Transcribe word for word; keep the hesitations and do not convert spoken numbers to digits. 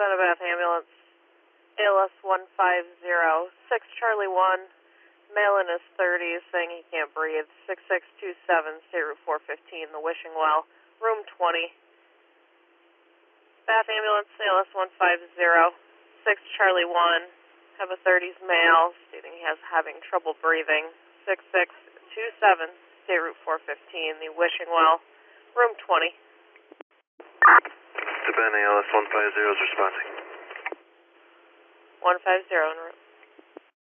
Savannah Bath Ambulance, A L S one five zero, six Charlie one, male in his thirties, saying he can't breathe, six six two seven, State Route four fifteen, the Wishing Well, room twenty. Bath Ambulance, A L S one five zero, six Charlie one, have a thirties male, stating he has having trouble breathing, six six two seven, State Route four fifteen, the Wishing Well, room twenty. Savannah, A L S one five zero is responding. one five zero en route.